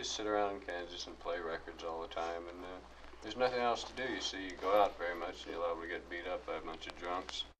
just sit around in Kansas and play records all the time, and there's nothing else to do. You see, you go out very much, and you're liable to get beat up by a bunch of drunks.